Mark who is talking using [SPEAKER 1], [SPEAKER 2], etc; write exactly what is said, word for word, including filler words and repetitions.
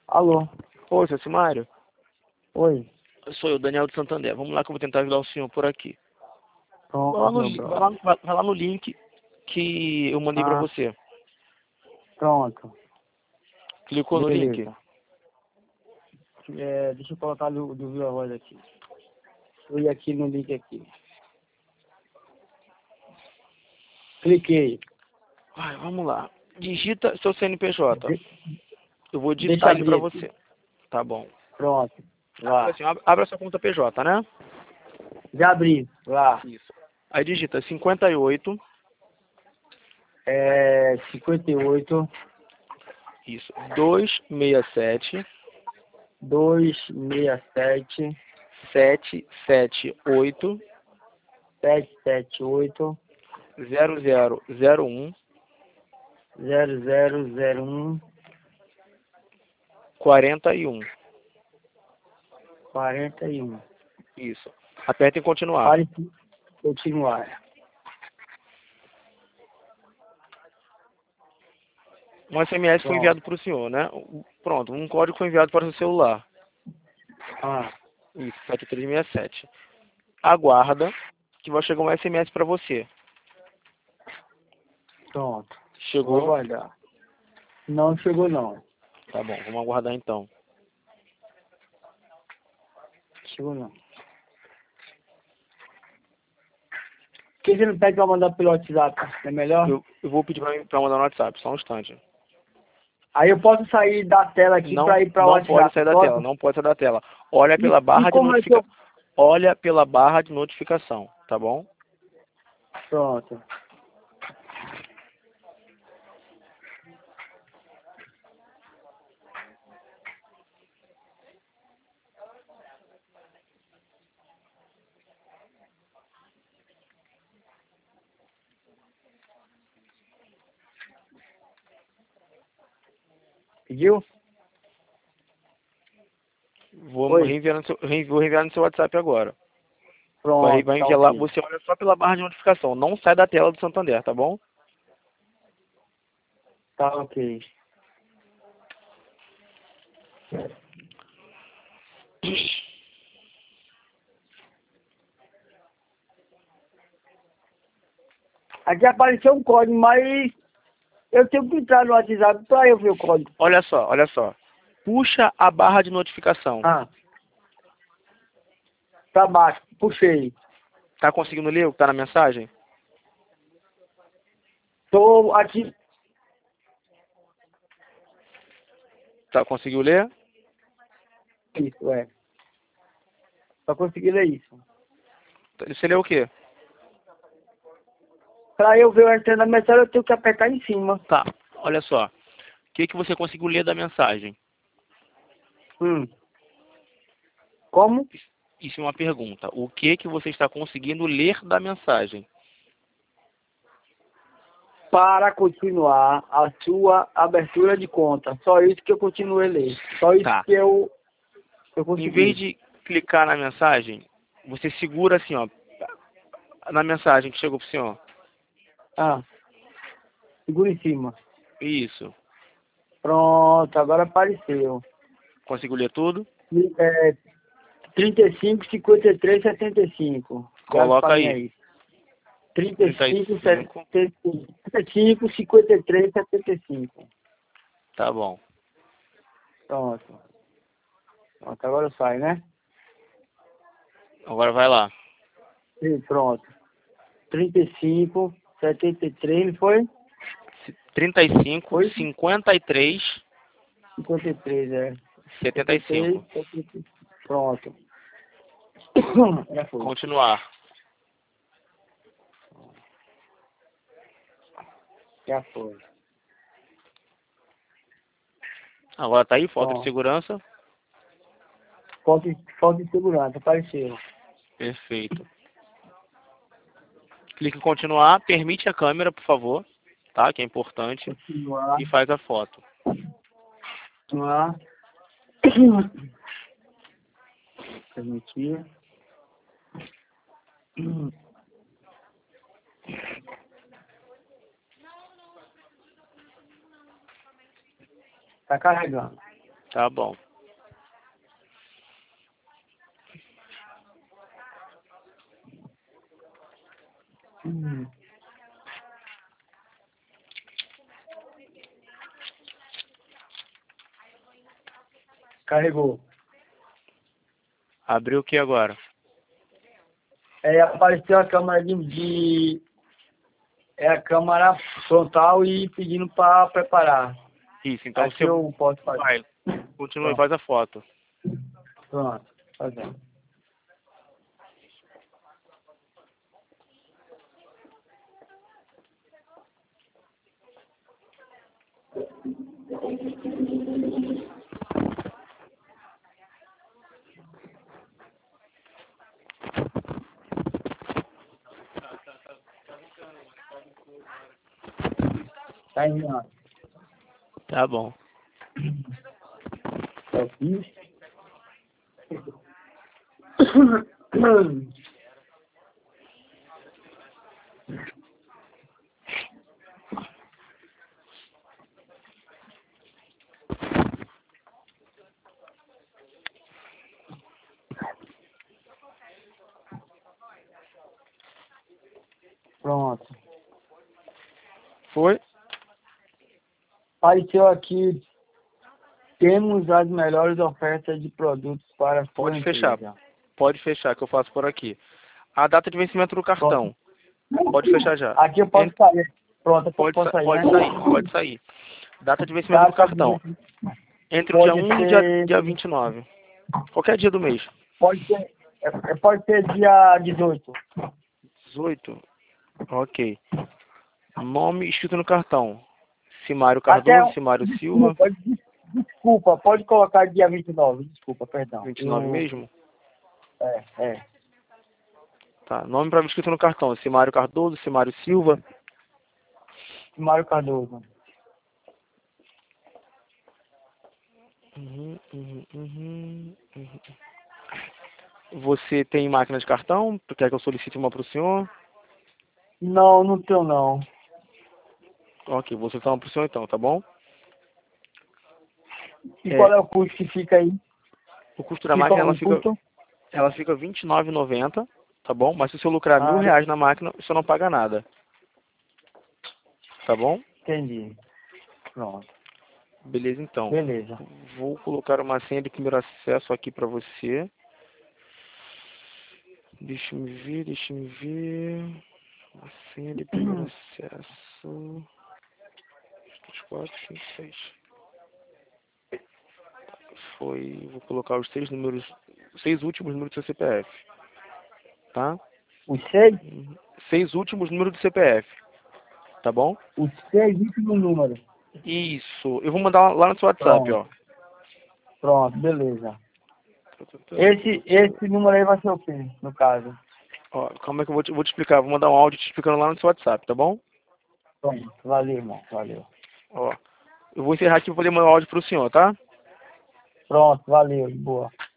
[SPEAKER 1] Alô?
[SPEAKER 2] Oi, seu Simário.
[SPEAKER 1] Oi.
[SPEAKER 2] Sou eu, Daniel de Santander. Vamos lá que eu vou tentar ajudar o senhor por aqui.
[SPEAKER 1] Pronto,
[SPEAKER 2] Vai lá no,
[SPEAKER 1] meu
[SPEAKER 2] li- vai
[SPEAKER 1] brother.
[SPEAKER 2] lá, vai, vai lá no link que eu mandei pra
[SPEAKER 1] Ah,
[SPEAKER 2] você.
[SPEAKER 1] pronto.
[SPEAKER 2] Clicou no link?
[SPEAKER 1] Beleza. É, deixa eu colocar do, do Viva Voz aqui. Eu ia aqui no link aqui. Cliquei.
[SPEAKER 2] Vai, vamos lá. Digita seu C N P J.
[SPEAKER 1] De-
[SPEAKER 2] Eu vou
[SPEAKER 1] deixa eu
[SPEAKER 2] digitar ele pra
[SPEAKER 1] abrir aqui.
[SPEAKER 2] você. Tá bom.
[SPEAKER 1] Pronto.
[SPEAKER 2] Agora
[SPEAKER 1] Lá.
[SPEAKER 2] assim, abre abre a sua conta P J, né?
[SPEAKER 1] Já abri. Lá.
[SPEAKER 2] Isso. Aí digita cinquenta e oito.
[SPEAKER 1] É cinquenta e oito,
[SPEAKER 2] Isso. duzentos e sessenta e sete.
[SPEAKER 1] duzentos e sessenta e sete,
[SPEAKER 2] setecentos e setenta e oito.
[SPEAKER 1] setecentos e setenta e oito,
[SPEAKER 2] zero zero zero um.
[SPEAKER 1] zero zero zero um,
[SPEAKER 2] quarenta e um.
[SPEAKER 1] quarenta e um.
[SPEAKER 2] Isso. Aperta em continuar.
[SPEAKER 1] Pare de continuar.
[SPEAKER 2] Um S M S foi
[SPEAKER 1] Pronto.
[SPEAKER 2] enviado para o senhor, né? Pronto, um código foi enviado para o seu celular.
[SPEAKER 1] Ah,
[SPEAKER 2] Isso, sete três seis sete. Aguarda que vai chegar um S M S para você.
[SPEAKER 1] pronto. Vou
[SPEAKER 2] Chegou?
[SPEAKER 1] aguardar. Não chegou não.
[SPEAKER 2] Tá bom, vamos aguardar então.
[SPEAKER 1] Chegou não. Por que você não pede pra mandar pelo WhatsApp? É melhor?
[SPEAKER 2] Eu, eu vou pedir para mandar no WhatsApp, só um instante.
[SPEAKER 1] Aí eu posso sair da tela aqui
[SPEAKER 2] Não,
[SPEAKER 1] pra ir pra
[SPEAKER 2] não pode
[SPEAKER 1] WhatsApp,
[SPEAKER 2] sair da
[SPEAKER 1] posso?
[SPEAKER 2] tela, não pode sair da tela. Olha
[SPEAKER 1] E,
[SPEAKER 2] pela
[SPEAKER 1] e
[SPEAKER 2] barra de
[SPEAKER 1] como é que eu...
[SPEAKER 2] notificação. Olha pela barra de notificação, tá bom?
[SPEAKER 1] Pronto. Pediu?
[SPEAKER 2] Vou
[SPEAKER 1] Oi.
[SPEAKER 2] reenviar no seu, reen- vou reenviar no seu WhatsApp agora. Vai,
[SPEAKER 1] Pronto,
[SPEAKER 2] vai
[SPEAKER 1] tá
[SPEAKER 2] enviar lá,
[SPEAKER 1] ok.
[SPEAKER 2] você olha só pela barra de notificação. Não sai da tela do Santander, tá bom?
[SPEAKER 1] Tá ok. Aqui apareceu um código, mas eu tenho que entrar no WhatsApp pra eu ver o código.
[SPEAKER 2] Olha só, olha só. Puxa a barra de notificação.
[SPEAKER 1] Ah. Pra baixo. Puxei.
[SPEAKER 2] Tá conseguindo ler o que tá na mensagem?
[SPEAKER 1] Tô aqui.
[SPEAKER 2] Tá, conseguiu ler?
[SPEAKER 1] Isso, é. Só consegui ler isso.
[SPEAKER 2] Você leu o quê?
[SPEAKER 1] Pra eu ver o resto da mensagem, eu tenho que apertar em cima.
[SPEAKER 2] Tá, olha só. O que, que você conseguiu ler da mensagem?
[SPEAKER 1] Hum. Como?
[SPEAKER 2] Isso é uma pergunta. O que, que você está conseguindo ler da mensagem?
[SPEAKER 1] Para continuar a sua abertura de conta. Só isso que eu continuei a ler. Só isso
[SPEAKER 2] Tá.
[SPEAKER 1] que eu, eu
[SPEAKER 2] Em vez
[SPEAKER 1] consegui.
[SPEAKER 2] de clicar na mensagem, você segura assim, ó. Na mensagem que chegou pro senhor.
[SPEAKER 1] Ah. Segura em cima.
[SPEAKER 2] Isso.
[SPEAKER 1] Pronto, agora apareceu.
[SPEAKER 2] Conseguiu ler tudo?
[SPEAKER 1] É, trinta e cinco, cinquenta e três, setenta e cinco. Grave
[SPEAKER 2] Coloca
[SPEAKER 1] pra mim
[SPEAKER 2] aí.
[SPEAKER 1] aí. trinta e
[SPEAKER 2] trinta e
[SPEAKER 1] cinco,
[SPEAKER 2] cinco.
[SPEAKER 1] setenta e cinco, trinta e cinco, cinquenta e três, setenta e cinco.
[SPEAKER 2] Tá bom.
[SPEAKER 1] Pronto. Pronto, agora sai, né?
[SPEAKER 2] Agora vai lá.
[SPEAKER 1] E pronto. trinta e cinco, setenta e três, não foi?
[SPEAKER 2] trinta e cinco,
[SPEAKER 1] Foi?
[SPEAKER 2] cinquenta e três,
[SPEAKER 1] cinquenta e três, é.
[SPEAKER 2] setenta e cinco.
[SPEAKER 1] setenta e três, setenta e cinco. Pronto. Já foi.
[SPEAKER 2] Continuar.
[SPEAKER 1] Já foi.
[SPEAKER 2] Agora tá aí, foto de
[SPEAKER 1] Pronto.
[SPEAKER 2] segurança.
[SPEAKER 1] Foto, foto de segurança, apareceu.
[SPEAKER 2] Perfeito. Clique em continuar, permite a câmera, por favor, tá? Que é importante.
[SPEAKER 1] Continuar.
[SPEAKER 2] E faz a foto.
[SPEAKER 1] Continuar. Permitir. Tá carregando.
[SPEAKER 2] Tá bom.
[SPEAKER 1] Hum. Carregou.
[SPEAKER 2] Abriu o que agora?
[SPEAKER 1] É, apareceu a câmera de, de... É a câmera frontal e pedindo para preparar.
[SPEAKER 2] Isso, então
[SPEAKER 1] Aqui
[SPEAKER 2] você
[SPEAKER 1] eu posso fazer.
[SPEAKER 2] vai. Continua e
[SPEAKER 1] Pronto.
[SPEAKER 2] faz a foto.
[SPEAKER 1] Pronto. Fazendo. Tá indo lá.
[SPEAKER 2] Tá bom.
[SPEAKER 1] Eu fiz. Pronto.
[SPEAKER 2] Foi?
[SPEAKER 1] Apareceu aqui. Temos as melhores ofertas de produtos para a sua
[SPEAKER 2] Pode fechar.
[SPEAKER 1] empresa.
[SPEAKER 2] Pode fechar, que eu faço por aqui. A data de vencimento do cartão. Pode fechar já.
[SPEAKER 1] Aqui eu posso
[SPEAKER 2] Ent-
[SPEAKER 1] sair. Pronto, eu
[SPEAKER 2] Pode,
[SPEAKER 1] posso
[SPEAKER 2] sa-
[SPEAKER 1] sair,
[SPEAKER 2] pode
[SPEAKER 1] né?
[SPEAKER 2] sair, pode sair. Data de vencimento do
[SPEAKER 1] Data
[SPEAKER 2] cartão.
[SPEAKER 1] de-
[SPEAKER 2] Entre o dia
[SPEAKER 1] Pode
[SPEAKER 2] um e o dia,
[SPEAKER 1] ser.
[SPEAKER 2] dia vinte e nove. Qualquer dia do mês.
[SPEAKER 1] Pode ser. é- é- Pode ser dia dezoito.
[SPEAKER 2] dezoito? Ok. Nome escrito no cartão. Simário
[SPEAKER 1] Até.
[SPEAKER 2] Cardoso, Simário Silva.
[SPEAKER 1] Desculpa, des- desculpa, pode colocar dia vinte e nove. Desculpa, perdão.
[SPEAKER 2] vinte e nove
[SPEAKER 1] Eu-
[SPEAKER 2] mesmo?
[SPEAKER 1] É, é.
[SPEAKER 2] Tá. Nome para escrito no cartão. Simário Cardoso, Simário Silva.
[SPEAKER 1] Mário Cardoso.
[SPEAKER 2] Uhum, uhum, uhum, uhum. Você tem máquina de cartão? Tu quer que eu solicite uma para o senhor?
[SPEAKER 1] Não, não tenho não.
[SPEAKER 2] Ok, vou solicitar uma para o senhor então, tá bom?
[SPEAKER 1] E
[SPEAKER 2] É,
[SPEAKER 1] qual é o custo que fica aí?
[SPEAKER 2] o custo da
[SPEAKER 1] Que
[SPEAKER 2] máquina
[SPEAKER 1] qual
[SPEAKER 2] ela
[SPEAKER 1] o
[SPEAKER 2] fica,
[SPEAKER 1] custo?
[SPEAKER 2] ela fica vinte e nove reais e noventa centavos, tá bom? Mas se o senhor lucrar mil
[SPEAKER 1] Ah,
[SPEAKER 2] reais na máquina, o senhor não paga nada. Tá bom?
[SPEAKER 1] entendi. Pronto.
[SPEAKER 2] Beleza então.
[SPEAKER 1] Beleza.
[SPEAKER 2] Vou colocar uma senha de primeiro acesso aqui para você. Deixa eu me ver, deixa eu me ver. Uma senha de primeiro acesso. três, quatro, cinco, seis. Foi. Vou colocar os seis números. Os seis últimos números do seu C P F. Tá?
[SPEAKER 1] Os seis?
[SPEAKER 2] Uhum. Seis últimos números do C P F. Tá bom?
[SPEAKER 1] Os seis últimos números.
[SPEAKER 2] Isso. Eu vou mandar lá no seu WhatsApp,
[SPEAKER 1] Pronto.
[SPEAKER 2] ó.
[SPEAKER 1] Pronto, beleza. Esse, esse número aí vai ser o quê, no caso?
[SPEAKER 2] Ó, calma aí que eu vou te, vou te explicar. Vou mandar um áudio te explicando lá no seu WhatsApp, tá bom?
[SPEAKER 1] Pronto. Valeu, irmão. Valeu.
[SPEAKER 2] Ó. Eu vou encerrar aqui pra poder mandar o áudio pro senhor, tá?
[SPEAKER 1] Pronto, valeu. Boa.